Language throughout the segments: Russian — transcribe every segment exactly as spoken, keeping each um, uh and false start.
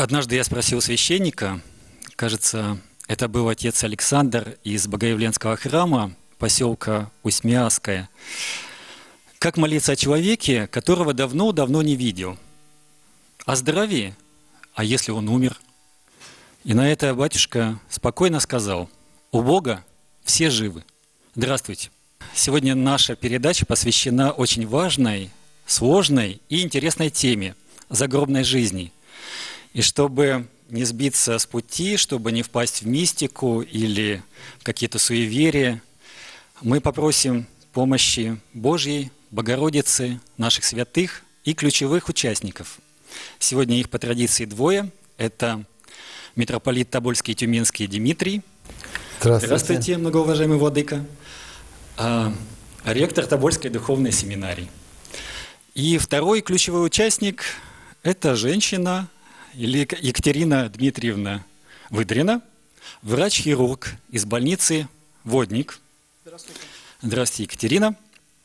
Однажды я спросил священника, кажется, это был отец Александр из Богоявленского храма, поселка Усть-Миасское, как молиться о человеке, которого давно-давно не видел, о здравии, а если он умер? И на это батюшка спокойно сказал: у Бога все живы. Здравствуйте. Сегодня наша передача посвящена очень важной, сложной и интересной теме загробной жизни. И чтобы не сбиться с пути, чтобы не впасть в мистику или в какие-то суеверия, мы попросим помощи Божьей, Богородицы, наших святых и ключевых участников. Сегодня их по традиции двое. Это митрополит Тобольский и Тюменский Дмитрий. Здравствуйте. Здравствуйте, многоуважаемый владыка. А, ректор Тобольской духовной семинарии. И второй ключевой участник – это женщина или Екатерина Дмитриевна Выдрина, врач-хирург из больницы Водник. Здравствуйте. Здравствуйте, Екатерина.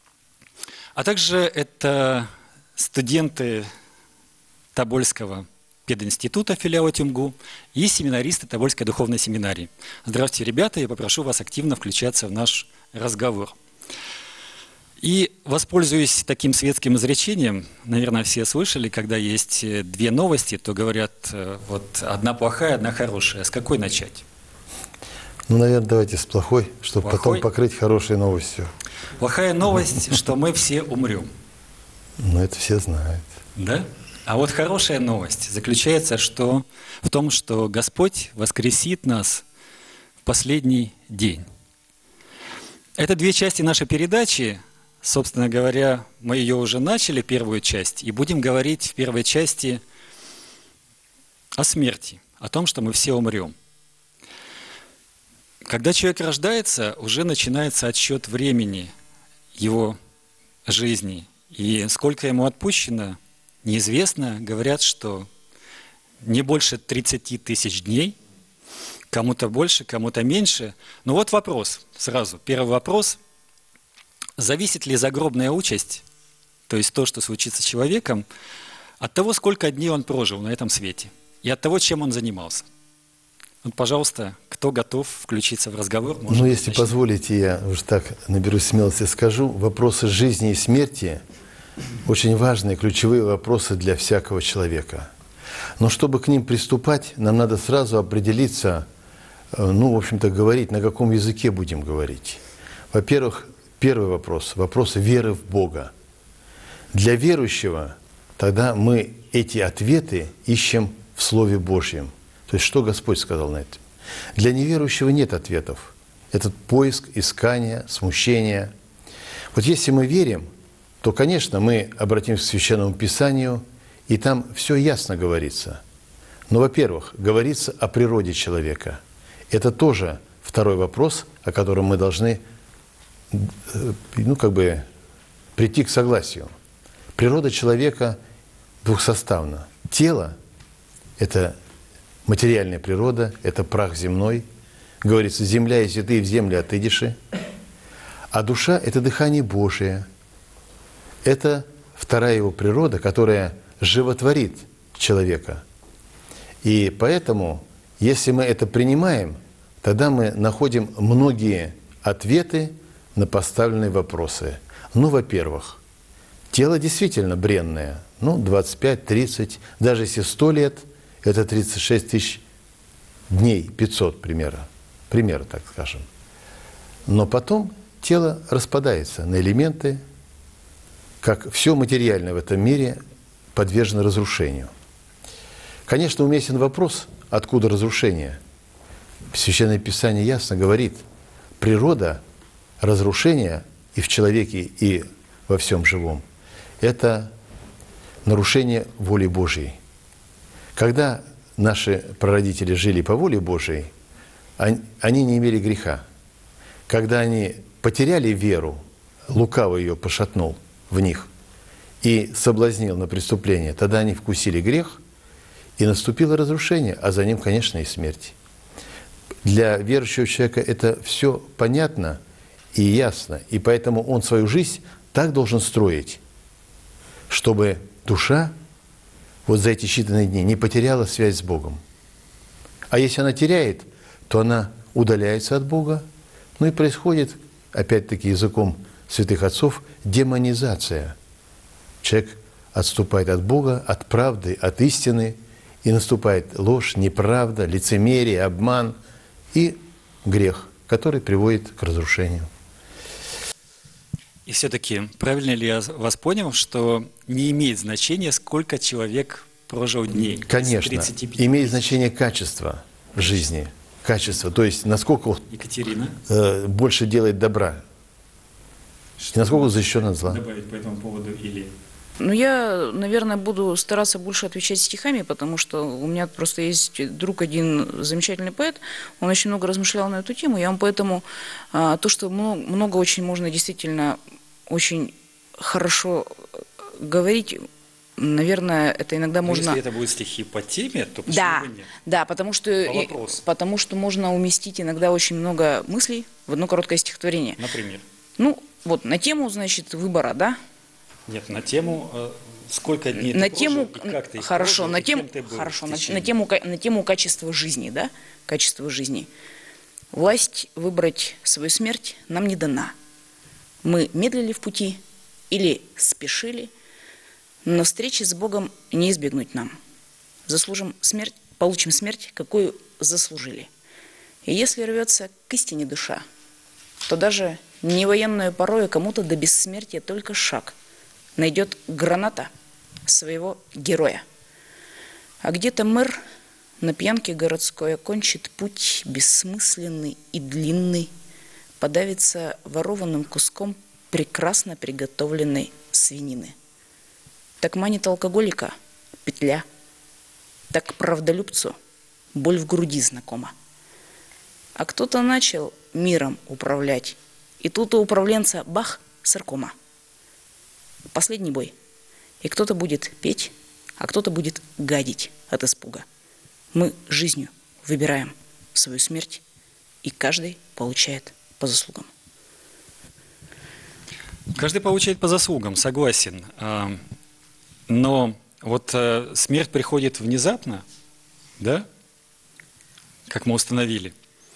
А также это студенты Тобольского пединститута филиала ТЮМГУ и семинаристы Тобольской духовной семинарии. Здравствуйте, ребята, я попрошу вас активно включаться в наш разговор. И воспользуюсь таким светским изречением, наверное, все слышали, когда есть две новости, то говорят, вот одна плохая, одна хорошая. С какой начать? Ну, наверное, давайте с плохой, чтобы Плохой? потом покрыть хорошей новостью. Плохая новость, что мы все умрем. Ну, это все знают. Да? А вот хорошая новость заключается что, в том, что Господь воскресит нас в последний день. Это две части нашей передачи. Собственно говоря, мы ее уже начали, первую часть, и будем говорить в первой части о смерти, о том, что мы все умрем. Когда человек рождается, уже начинается отсчет времени его жизни. И сколько ему отпущено, неизвестно. Говорят, что не больше тридцати тысяч дней, кому-то больше, кому-то меньше. Но вот вопрос сразу. Первый вопрос. Зависит ли загробная участь, то есть то, что случится с человеком, от того, сколько дней он прожил на этом свете, и от того, чем он занимался? Вот, пожалуйста, кто готов включиться в разговор? Ну, если начать. Позволите, я уже так наберусь смелости, скажу. Вопросы жизни и смерти – очень важные, ключевые вопросы для всякого человека. Но чтобы к ним приступать, нам надо сразу определиться, ну, в общем-то, говорить, на каком языке будем говорить. Во-первых, первый вопрос – вопрос веры в Бога. Для верующего тогда мы эти ответы ищем в Слове Божьем. То есть, что Господь сказал на это? Для неверующего нет ответов. Этот поиск, искание, смущение. Вот если мы верим, то, конечно, мы обратимся к Священному Писанию, и там все ясно говорится. Но, во-первых, говорится о природе человека. Это тоже второй вопрос, о котором мы должны ну, как бы прийти к согласию. Природа человека двухсоставна. Тело – это материальная природа, это прах земной. Говорится, земля, если ты в землю отыдешь. А душа – это дыхание Божие. Это вторая его природа, которая животворит человека. И поэтому, если мы это принимаем, тогда мы находим многие ответы на поставленные вопросы. Ну, во-первых, тело действительно бренное. Ну, двадцать пять тридцать, даже если сто лет, это тридцать шесть тысяч дней, пятьсот примерно. Пример, так скажем. Но потом тело распадается на элементы, как все материальное в этом мире подвержено разрушению. Конечно, уместен вопрос, откуда разрушение. Священное Писание ясно говорит, природа разрушения и в человеке, и во всем живом – это нарушение воли Божьей. Когда наши прародители жили по воле Божьей, они не имели греха. Когда они потеряли веру, лукаво ее пошатнул в них и соблазнил на преступление, тогда они вкусили грех, и наступило разрушение, а за ним, конечно, и смерть. Для верующего человека это все понятно и ясно, и поэтому он свою жизнь так должен строить, чтобы душа вот за эти считанные дни не потеряла связь с Богом. А если она теряет, то она удаляется от Бога, ну и происходит, опять-таки языком святых отцов, демонизация. Человек отступает от Бога, от правды, от истины, и наступает ложь, неправда, лицемерие, обман и грех, который приводит к разрушению. И все-таки, правильно ли я вас понял, что не имеет значения, сколько человек прожил дней? Конечно, имеет значение качество жизни, качество, то есть насколько Екатерина? э, больше делает добра, насколько защищен от зла. Добавить по этому поводу или... Ну, я, наверное, буду стараться больше отвечать стихами, потому что у меня просто есть друг один замечательный поэт, он очень много размышлял на эту тему, я вам поэтому а, то, что много, много очень можно действительно очень хорошо говорить, наверное, это иногда Но можно... если это будут стихи по теме, то почему Да, бы нет? да, потому что, По и- вопросу. потому что можно уместить иногда очень много мыслей в одно короткое стихотворение. Например? Ну, вот на тему, значит, выбора, да? Нет, на тему, э, сколько дней на ты тему, прожил, и как ты их хорошо, прожил, на и тему, кем ты был хорошо, в на, течение. на тему, ка- на тему качества жизни, да, качества жизни. Власть выбрать свою смерть нам не дана. Мы медлили в пути или спешили, но встречи с Богом не избегнуть нам. Заслужим смерть, получим смерть, какую заслужили. И если рвется к истине душа, то даже не военную порою кому-то до бессмертия только шаг найдет граната своего героя. А где-то мэр на пьянке городской окончит путь бессмысленный и длинный, подавится ворованным куском прекрасно приготовленной свинины. Так манит алкоголика петля, так правдолюбцу боль в груди знакома. А кто-то начал миром управлять, и тут у управленца бах, саркома. Последний бой. И кто-то будет петь, а кто-то будет гадить от испуга. Мы жизнью выбираем свою смерть, и каждый получает по заслугам. Каждый получает по заслугам, согласен. А, Но вот э, смерть приходит внезапно, да, как мы установили.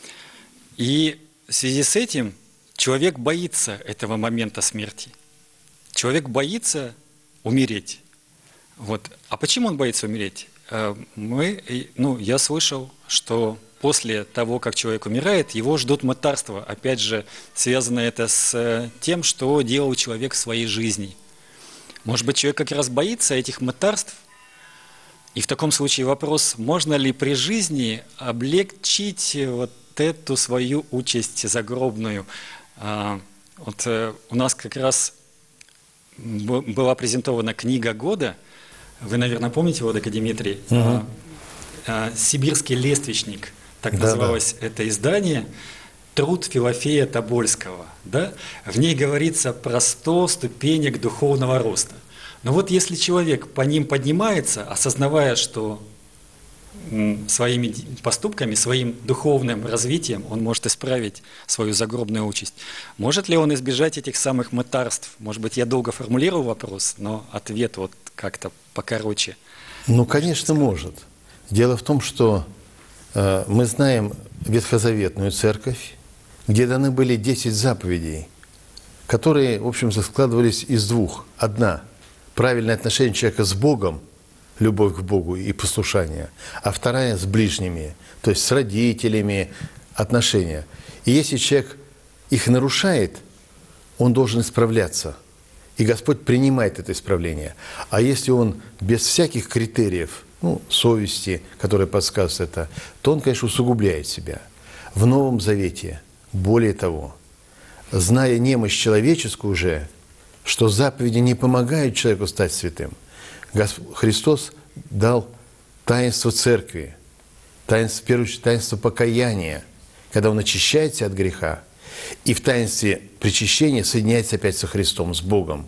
И в связи с этим человек боится этого момента смерти. Человек боится умереть. Вот. А почему он боится умереть? Э, Мы, и, ну, я слышал, что после того, как человек умирает, его ждут мытарства. Опять же, связано это с э, тем, что делал человек в своей жизни. Может быть, человек как раз боится этих мытарств? И в таком случае вопрос, можно ли при жизни облегчить вот эту свою участь загробную? А, Вот э, у нас как раз б- была презентована книга года, вы, наверное, помните, Владыка Дмитрий, а, а, «Сибирский лествичник», так Да-да. называлось это издание, труд Филофея Тобольского. Да? В ней говорится про сто ступенек духовного роста. Но вот если человек по ним поднимается, осознавая, что м, своими ди- поступками, своим духовным развитием он может исправить свою загробную участь, может ли он избежать этих самых мытарств? Может быть, я долго формулировал вопрос, но ответ вот как-то покороче. Ну, конечно, может. Дело в том, что э, мы знаем Ветхозаветную церковь, где даны были десять заповедей, которые, в общем-то, складывались из двух. Одна – правильное отношение человека с Богом, любовь к Богу и послушание, а вторая – с ближними, то есть с родителями, отношения. И если человек их нарушает, он должен исправляться. И Господь принимает это исправление. А если он без всяких критериев, ну, совести, которые подсказывают это, то он, конечно, усугубляет себя. В Новом Завете, более того, зная немощь человеческую уже, что заповеди не помогают человеку стать святым, Господь, Христос дал таинство церкви, таинство, в первую очередь, таинство покаяния, когда он очищается от греха, и в таинстве причащения соединяется опять со Христом, с Богом.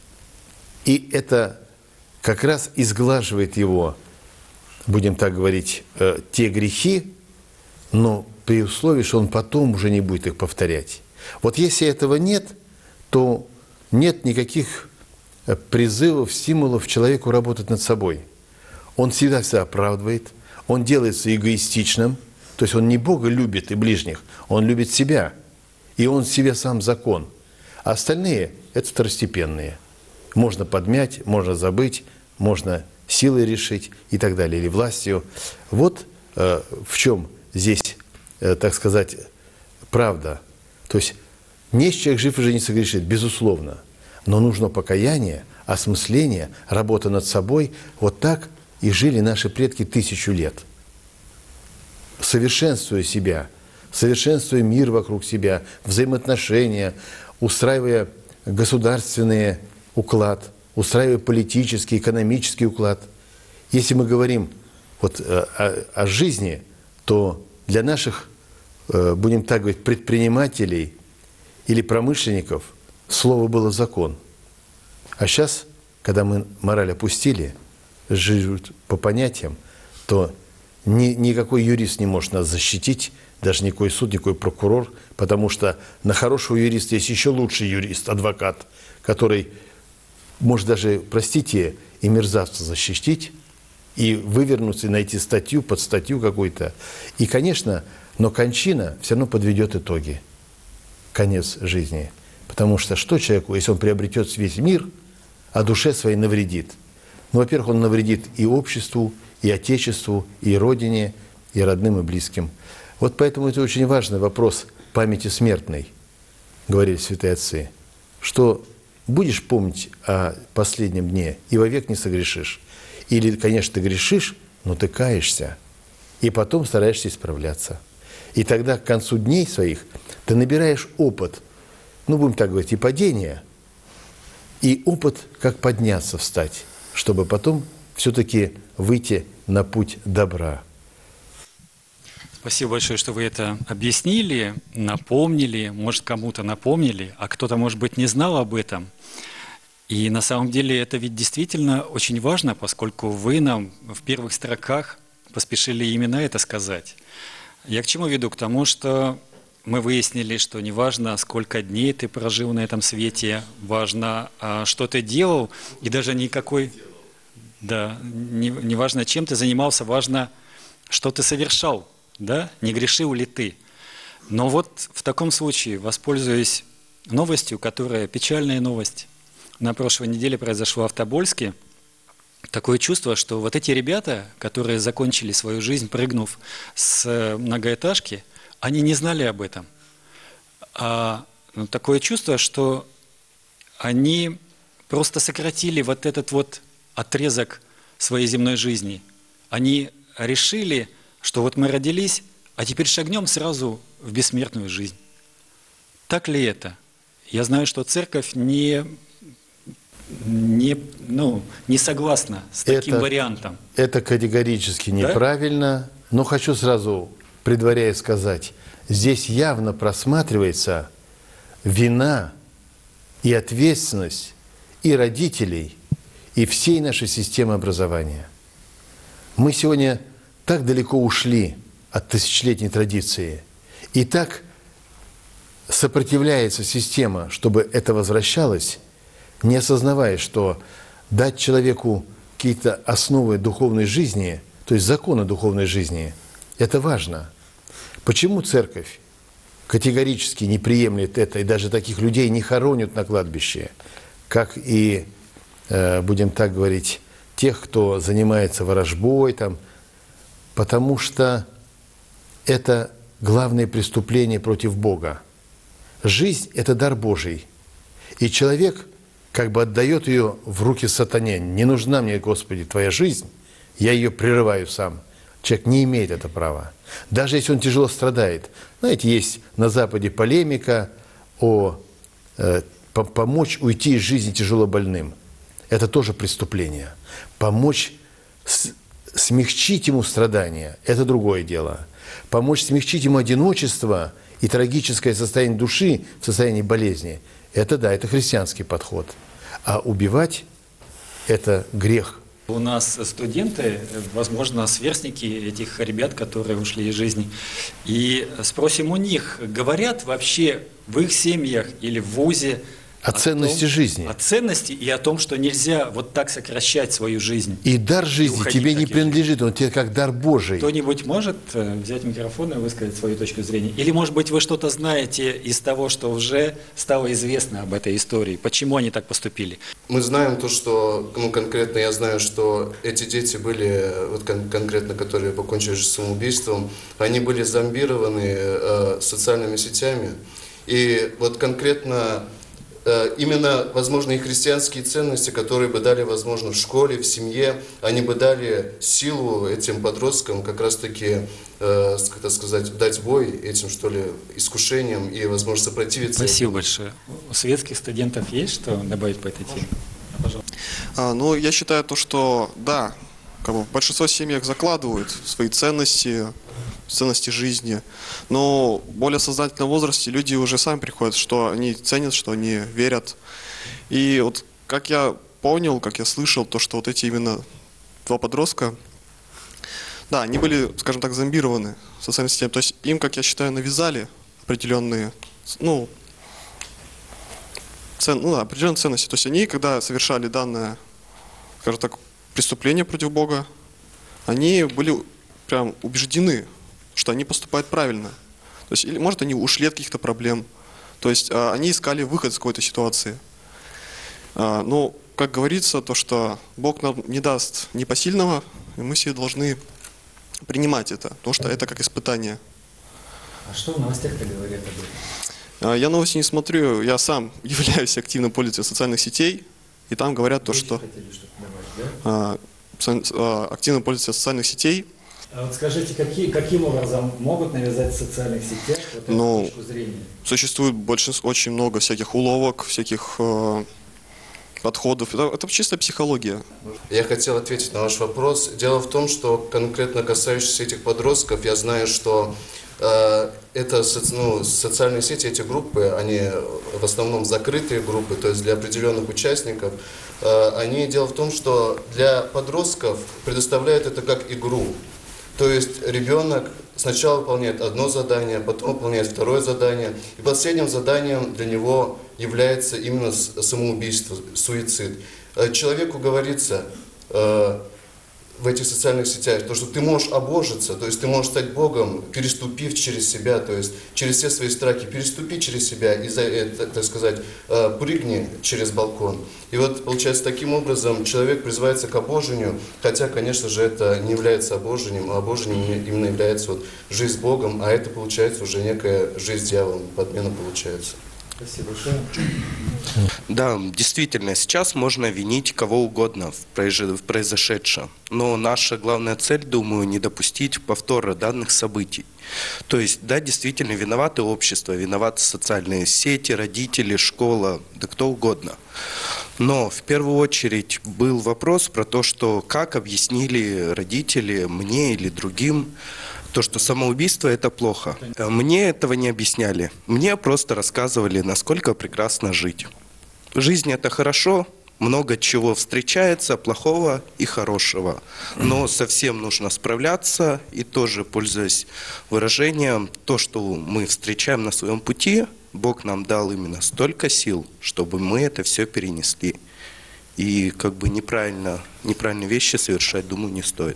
И это как раз изглаживает его, будем так говорить, э, те грехи, но при условии, что он потом уже не будет их повторять. Вот если этого нет, то нет никаких призывов, стимулов человеку работать над собой. он всегда себя оправдывает, он делается эгоистичным, то есть он не Бога любит и ближних, он любит себя, и он себе сам закон. А остальные – это второстепенные. Можно подмять, можно забыть, можно силой решить и так далее, или властью. Вот э, в чем здесь, э, так сказать, правда. То есть нечто человек жив уже не согрешит, безусловно. Но нужно покаяние, осмысление, работа над собой. Вот так и жили наши предки тысячу лет. Совершенствуя себя, совершенствуя мир вокруг себя, взаимоотношения, устраивая государственный уклад, устраивая политический, экономический уклад. Если мы говорим вот о, о жизни, то для наших, будем так говорить, предпринимателей или промышленников слово было закон. А сейчас, когда мы мораль опустили, живут по понятиям, то ни, никакой юрист не может нас защитить, даже никакой суд, никакой прокурор, потому что на хорошего юриста есть еще лучший юрист, адвокат, который может даже, простите, и мерзавца защитить, и вывернуться, и найти статью, под статью какую-то. И, конечно, но кончина все равно подведет итоги, конец жизни. Потому что что человеку, если он приобретет весь мир, а душе своей навредит? Ну, во-первых, он навредит и обществу, и отечеству, и родине, и родным, и близким. Вот поэтому это очень важный вопрос памяти смертной, говорили святые отцы, что будешь помнить о последнем дне и вовек не согрешишь. Или, конечно, ты грешишь, но ты каешься, и потом стараешься исправляться. И тогда к концу дней своих ты набираешь опыт, ну, будем так говорить, и падения, и опыт, как подняться, встать, чтобы потом все-таки выйти на путь добра. Спасибо большое, что вы это объяснили, напомнили, может, кому-то напомнили, а кто-то, может быть, не знал об этом. И на самом деле это ведь действительно очень важно, поскольку вы нам в первых строках поспешили именно это сказать. Я к чему веду? К тому, что мы выяснили, что не важно, сколько дней ты прожил на этом свете, важно, что ты делал, и даже никакой... Да, не, не важно, чем ты занимался, важно, что ты совершал, да, не грешил ли ты. Но вот в таком случае, воспользуясь новостью, которая печальная новость, на прошлой неделе произошло в Тобольске, такое чувство, что вот эти ребята, которые закончили свою жизнь, прыгнув с многоэтажки, они не знали об этом. А ну, такое чувство, что они просто сократили вот этот вот отрезок своей земной жизни. Они решили, что вот мы родились, а теперь шагнем сразу в бессмертную жизнь. Так ли это? Я знаю, что церковь не, не, ну, не согласна с таким это, вариантом. Это категорически неправильно, да? Но хочу сразу, предваряя, сказать, здесь явно просматривается вина и ответственность и родителей, и всей нашей системы образования. Мы сегодня так далеко ушли от тысячелетней традиции, и так сопротивляется система, чтобы это возвращалось, не осознавая, что дать человеку какие-то основы духовной жизни, то есть законы духовной жизни, это важно. Почему церковь категорически не приемлет это, и даже таких людей не хоронят на кладбище, как и, э, будем так говорить, тех, кто занимается ворожбой, там, потому что это главное преступление против Бога. Жизнь – это дар Божий, и человек как бы отдает ее в руки сатане. Не нужна мне, Господи, Твоя жизнь, я ее прерываю сам. Человек не имеет это права. Даже если он тяжело страдает. Знаете, есть на Западе полемика о э, по помочь уйти из жизни тяжело больным. Это тоже преступление. Помочь с, смягчить ему страдания – это другое дело. Помочь смягчить ему одиночество и трагическое состояние души в состоянии болезни – это да, это христианский подход. А убивать – это грех. У нас студенты, возможно, сверстники этих ребят, которые ушли из жизни. И спросим у них, говорят вообще в их семьях или в вузе О, о ценности том, жизни. О ценности и о том, что нельзя вот так сокращать свою жизнь. И дар жизни и тебе не принадлежит, он тебе как дар Божий. Кто-нибудь может взять микрофон и высказать свою точку зрения? Или, может быть, вы что-то знаете из того, что уже стало известно об этой истории? Почему они так поступили? Мы знаем то, что, ну, конкретно я знаю, что эти дети были, вот кон- конкретно, которые покончили жизнь самоубийством, они были зомбированы э, социальными сетями. И вот конкретно э, именно, возможно, и христианские ценности, которые бы дали, возможно, в школе, в семье, они бы дали силу этим подросткам как раз-таки, э, как сказать, дать бой этим, что ли, искушениям и, возможно, сопротивиться. Спасибо большое. У светских студентов есть что добавить по этой теме? Пожалуйста. А, ну, я считаю то, что да, как бы большинство семьях закладывают свои ценности, ценности жизни, но в более сознательном возрасте люди уже сами приходят, что они ценят, что они верят. И вот как я понял, как я слышал, то, что вот эти именно два подростка, да, они были, скажем так, зомбированы социальной системой. То есть им, как я считаю, навязали определенные, ну, цен, ну, да, определенные ценности. То есть они, когда совершали данное, скажем так, преступление против Бога, они были прям убеждены, что они поступают правильно. То есть, или, может, они ушли от каких-то проблем. То есть а, они искали выход из какой-то ситуации. А, но, как говорится, то, что Бог нам не даст непосильного, и мы все должны принимать это, потому что это как испытание. А что в новостях-то говорят об этом? А, я новости не смотрю, я сам являюсь активным пользователем социальных сетей, и там говорят то, что а, а, активным пользователем социальных сетей. А вот скажите, какие, каким образом могут навязать в социальных сетях вот эту Ну, точку зрения? Существует большинство, очень много всяких уловок, всяких э, подходов. Это, это чистая психология. Я хотел ответить на ваш вопрос. Дело в том, что конкретно касающийся этих подростков, я знаю, что э, это соци, ну, социальные сети, эти группы, они в основном закрытые группы, то есть для определенных участников. Э, они, дело в том, что для подростков предоставляют это как игру. То есть ребенок сначала выполняет одно задание, потом выполняет второе задание, и последним заданием для него является именно самоубийство, суицид. Человеку говорится э, в этих социальных сетях, то, что ты можешь обожиться, то есть ты можешь стать Богом, переступив через себя, то есть через все свои страхи, переступи через себя и, так сказать, э, прыгни через балкон. И вот, получается, таким образом человек призывается к обожению, хотя, конечно же, это не является обожением, а обожением именно является вот жизнь с Богом, а это, получается, уже некая жизнь с дьяволом, подмена получается. Спасибо большое. Да, действительно, сейчас можно винить кого угодно в произошедшем. Но наша главная цель, думаю, не допустить повтора данных событий. То есть, да, действительно, виноваты общество, виноваты социальные сети, родители, школа, да кто угодно. Но в первую очередь был вопрос про то, что как объяснили родители мне или другим, то, что самоубийство – это плохо. Мне этого не объясняли. Мне просто рассказывали, насколько прекрасно жить. Жизнь – это хорошо, много чего встречается, плохого и хорошего. Но со всем нужно справляться, и тоже, пользуясь выражением, то, что мы встречаем на своем пути, Бог нам дал именно столько сил, чтобы мы это все перенесли. И как бы неправильно, неправильные вещи совершать, думаю, не стоит.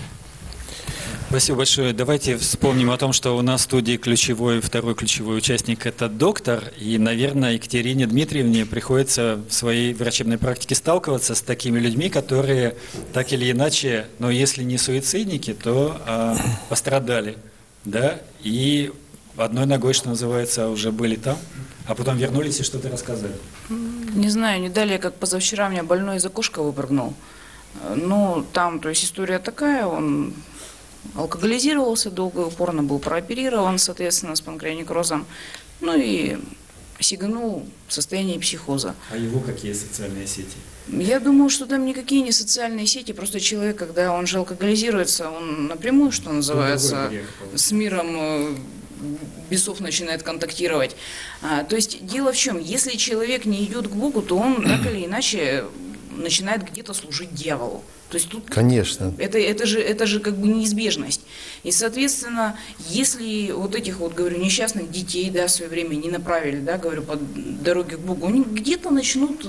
Спасибо большое. Давайте вспомним о том, что у нас в студии ключевой, второй ключевой участник – это доктор. И, наверное, Екатерине Дмитриевне приходится в своей врачебной практике сталкиваться с такими людьми, которые так или иначе, но если не суицидники, то а, пострадали. Да? И одной ногой, что называется, уже были там, а потом вернулись и что-то рассказали. Не знаю, не далее, как позавчера, у меня больной из окошка выпрыгнул. Ну, там, то есть история такая, он алкоголизировался долго и упорно, был прооперирован, соответственно, с панкреонекрозом, ну и сиганул в состоянии психоза. А его какие социальные сети? Я думаю, что там никакие не социальные сети, просто человек, когда он же алкоголизируется, он напрямую, что называется, с миром бесов начинает контактировать. А, то есть дело в чем, если человек не идет к Богу, то он так или иначе начинает где-то служить дьяволу. То есть тут Конечно. Это, это, же, это же как бы неизбежность. И, соответственно, если вот этих вот, говорю, несчастных детей, да, в свое время не направили, да, говорю, по дороге к Богу, они где-то начнут...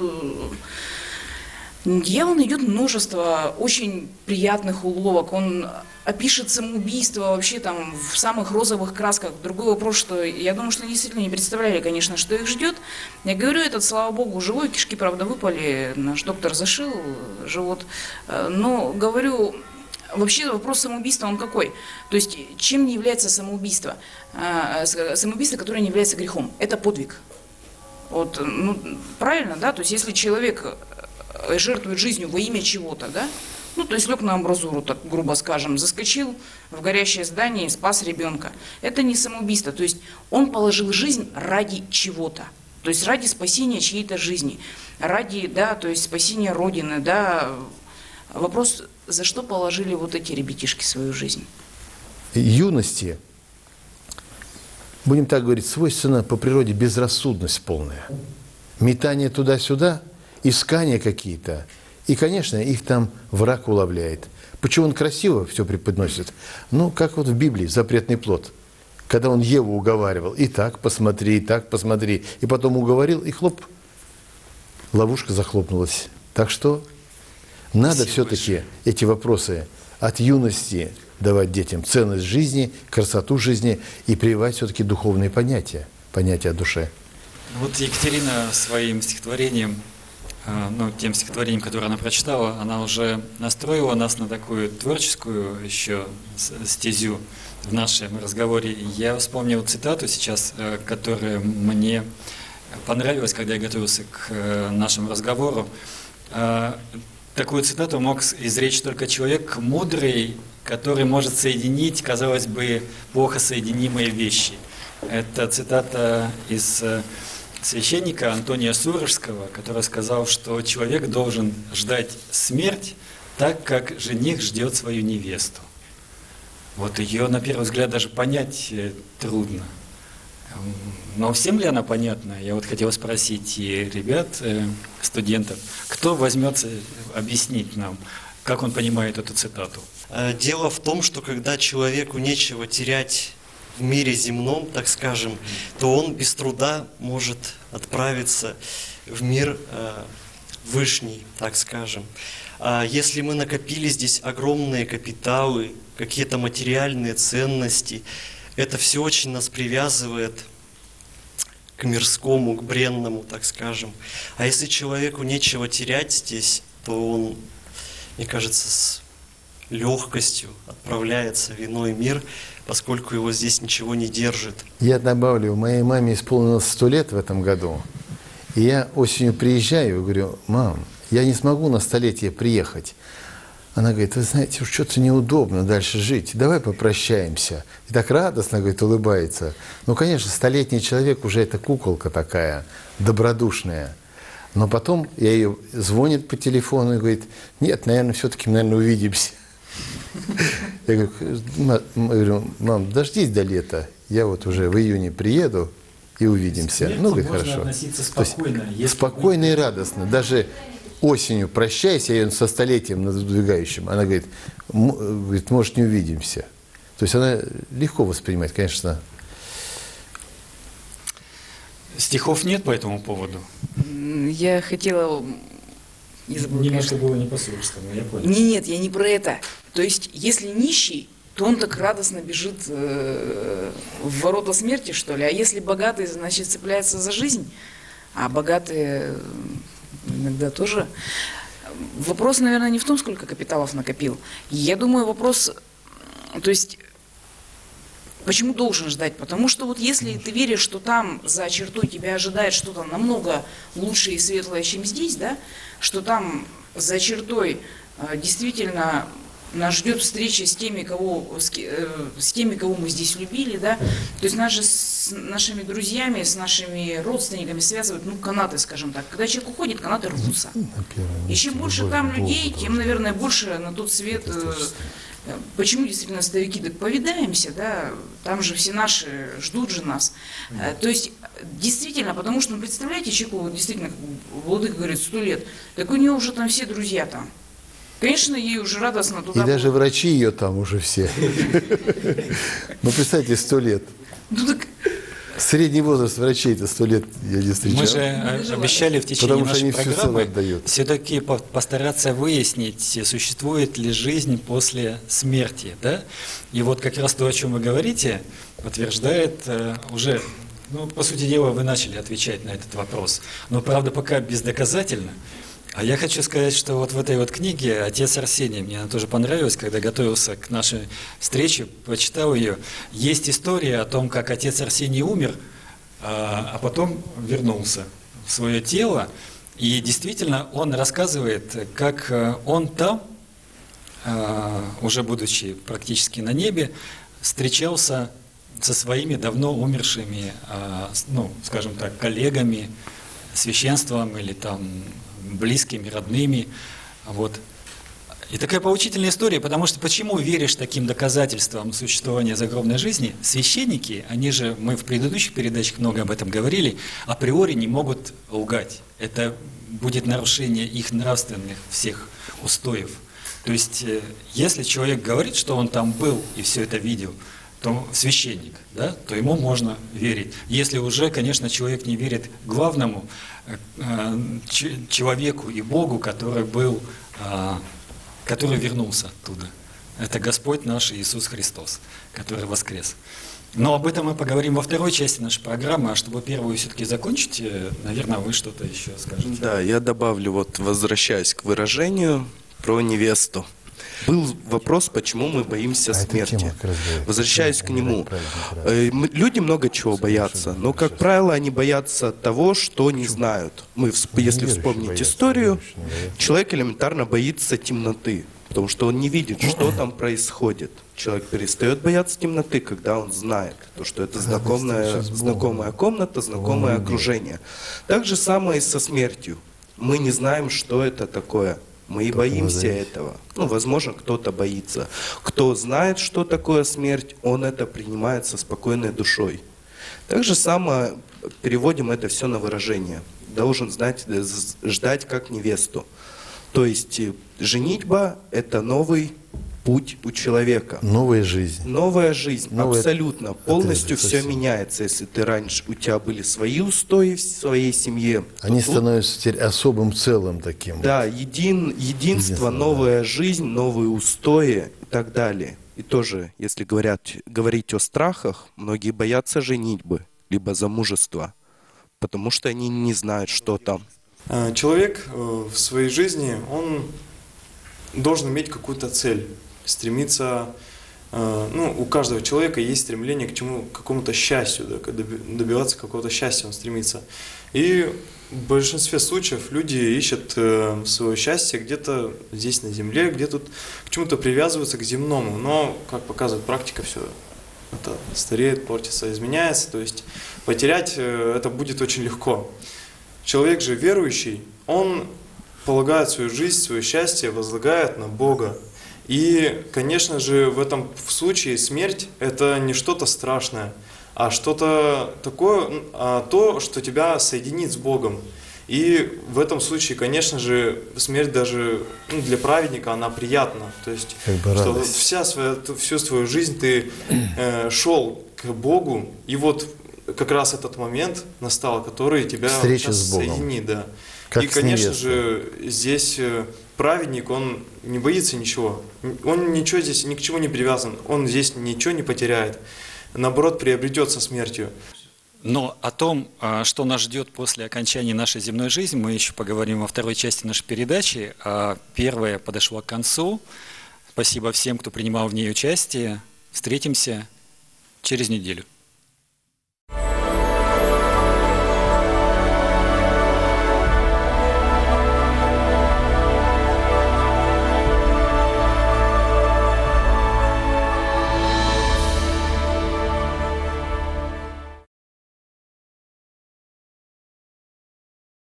Дьявол найдет множество очень приятных уловок, он опишет самоубийство вообще там в самых розовых красках. Другой вопрос, что я думаю, что они действительно не представляли, конечно, что их ждет. Я говорю, этот, слава богу, живой, кишки, правда, выпали, наш доктор зашил живот. Но, говорю, вообще вопрос самоубийства, он какой? То есть, чем не является самоубийство? Самоубийство, которое не является грехом, это подвиг. Вот, ну, правильно, да? То есть, если человек жертвует жизнью во имя чего-то, да? Ну, то есть лег на амбразуру, так грубо скажем, заскочил в горящее здание и спас ребенка. Это не самоубийство, то есть он положил жизнь ради чего-то. То есть ради спасения чьей-то жизни, ради, да, то есть спасения Родины, да. Вопрос, за что положили вот эти ребятишки свою жизнь? Юности, будем так говорить, свойственна по природе безрассудность полная. Метание туда-сюда, искания какие-то. И, конечно, их там враг уловляет. Почему он красиво все преподносит? Ну, как вот в Библии, запретный плод. Когда он Еву уговаривал, и так посмотри, и так посмотри. И потом уговорил, и хлоп, ловушка захлопнулась. Так что надо все-таки эти вопросы от юности давать детям. Ценность жизни, красоту жизни и прививать все-таки духовные понятия, понятия о душе. Вот Екатерина своим стихотворением, ну, тем стихотворением, которое она прочитала, она уже настроила нас на такую творческую еще стезю в нашем разговоре. Я вспомнил цитату сейчас, которая мне понравилась, когда я готовился к нашему разговору. Такую цитату мог изречь только человек мудрый, который может соединить, казалось бы, плохо соединимые вещи. Это цитата из священника Антония Сурожского, который сказал, что человек должен ждать смерть так, как жених ждет свою невесту. Вот ее, на первый взгляд, даже понять трудно. Но всем ли она понятна? Я вот хотел спросить и ребят, студентов, кто возьмется объяснить нам, как он понимает эту цитату? Дело в том, что когда человеку нечего терять в мире земном, так скажем, то он без труда может отправиться в мир э, вышний, так скажем. А если мы накопили здесь огромные капиталы, какие-то материальные ценности, это все очень нас привязывает к мирскому, к бренному, так скажем. А если человеку нечего терять здесь, то он, мне кажется, с легкостью отправляется в иной мир, поскольку его здесь ничего не держит. Я добавлю, моей маме исполнилось сто лет в этом году. И я осенью приезжаю и говорю: мам, я не смогу на столетие приехать. Она говорит: вы знаете, уж что-то неудобно дальше жить, давай попрощаемся. И так радостно, говорит, улыбается. Ну, конечно, столетний человек уже это куколка такая, добродушная. Но потом я ее звонит по телефону и говорит: нет, наверное, все-таки, наверное, увидимся. Я говорю: мам, дождись до лета, я вот уже в июне приеду и увидимся. Ну, говорит, хорошо. Относиться спокойно, спокойно и радостно. Даже осенью прощаясь, я ее со столетием надвигающим, она говорит, говорит, может, не увидимся. То есть она легко воспринимает, конечно. Стихов нет по этому поводу? Я хотела... Не забыла, Немножко конечно. было не по Сурожскому, я понял. Не, нет, я не про это. То есть, если нищий, то он так радостно бежит э, в ворота смерти, что ли. А если богатый, значит, цепляется за жизнь. А богатые иногда тоже... Вопрос, наверное, не в том, сколько капиталов накопил. Я думаю, вопрос... То есть... Почему должен ждать? Потому что вот если ты веришь, что там за чертой тебя ожидает что-то намного лучше и светлое, чем здесь, да, что там за чертой э, действительно нас ждет встреча с теми, кого, с, э, с теми, кого мы здесь любили, да, то есть нас же с нашими друзьями, с нашими родственниками связывают, ну, канаты, скажем так. Когда человек уходит, канаты рвутся. И чем больше там людей, тем, наверное, больше на тот свет э, Почему действительно старики, так повидаемся, да, там же все наши ждут же нас. Mm-hmm. То есть, действительно, потому что, ну, представляете, человеку, действительно, как владыка говорит, сто лет, так у нее уже там все друзья там. Конечно, ей уже радостно туда. И даже врачи ее там уже все. Ну, представьте, сто лет. Ну, так... Средний возраст врачей-то сто лет я не встречал. Мы же обещали в течение Потому нашей программы все-таки постараться выяснить, существует ли жизнь после смерти. Да? И вот как раз то, о чем вы говорите, подтверждает э, уже, ну, по сути дела, вы начали отвечать на этот вопрос. Но, правда, пока бездоказательно. А я хочу сказать, что вот в этой вот книге «Отец Арсений», мне она тоже понравилась, когда готовился к нашей встрече, прочитал ее. Есть история о том, как отец Арсений умер, а потом вернулся в свое тело. И действительно он рассказывает, как он там, уже будучи практически на небе, встречался со своими давно умершими, ну, скажем так, коллегами, священством или там близкими, родными. Вот. И такая поучительная история, потому что почему веришь таким доказательствам существования загробной жизни? Священники, они же, мы в предыдущих передачах много об этом говорили, априори не могут лгать. Это будет нарушение их нравственных всех устоев. То есть, если человек говорит, что он там был и все это видел, то священник, да, то ему можно верить. Если уже, конечно, человек не верит главному э, человеку и Богу, который был, э, который вернулся оттуда. Это Господь наш Иисус Христос, который воскрес. Но об этом мы поговорим во второй части нашей программы, а чтобы первую все-таки закончить, наверное, вы что-то еще скажете. Да, я добавлю, вот возвращаясь к выражению про невесту. Был вопрос, почему мы боимся а смерти. Возвращаясь к нему, люди много чего боятся, но, как правило, они боятся того, что не знают. Мы, если вспомнить историю, человек элементарно боится темноты, потому что он не видит, что там происходит. Человек перестает бояться темноты, когда он знает, то, что это знакомая, знакомая комната, знакомое окружение. Так же самое и со смертью. Мы не знаем, что это такое. Мы и боимся этого. Ну, возможно, кто-то боится. Кто знает, что такое смерть, он это принимает со спокойной душой. Так же самое переводим это все на выражение. Должен знать, ждать как невесту. То есть женитьба – это новый путь у человека. Новая жизнь. Новая жизнь, Новая... абсолютно. Полностью все меняется. Если ты раньше, у тебя были свои устои в своей семье. Они тут... становятся теперь особым целым таким. Да, един, единство, новая да. жизнь, новые устои и так далее. И тоже, если говорят, говорить о страхах, многие боятся женитьбы, либо замужества, потому что они не знают, что там. Человек в своей жизни, он должен иметь какую-то цель. Стремиться, ну, у каждого человека есть стремление к чему, к какому-то счастью, да, добиваться какого-то счастья он стремится. И в большинстве случаев люди ищут свое счастье где-то здесь на земле, где тут к чему-то привязываются, к земному. Но, как показывает практика, все это стареет, портится, изменяется. То есть потерять это будет очень легко. Человек же верующий, он полагает свою жизнь, свое счастье, возлагает на Бога. И, конечно же, в этом случае смерть – это не что-то страшное, а что-то такое, а то, что тебя соединит с Богом. И в этом случае, конечно же, смерть даже, ну, для праведника, она приятна. То есть, что вся своя, всю свою жизнь ты э, шел к Богу, и вот как раз этот момент настал, который тебя сейчас соединит. Да. И, конечно же, здесь праведник, он не боится ничего. Он ничего здесь, ни к чему не привязан. Он здесь ничего не потеряет. Наоборот, приобретет со смертью. Но о том, что нас ждет после окончания нашей земной жизни, мы еще поговорим во второй части нашей передачи. Первая подошла к концу. Спасибо всем, кто принимал в ней участие. Встретимся через неделю.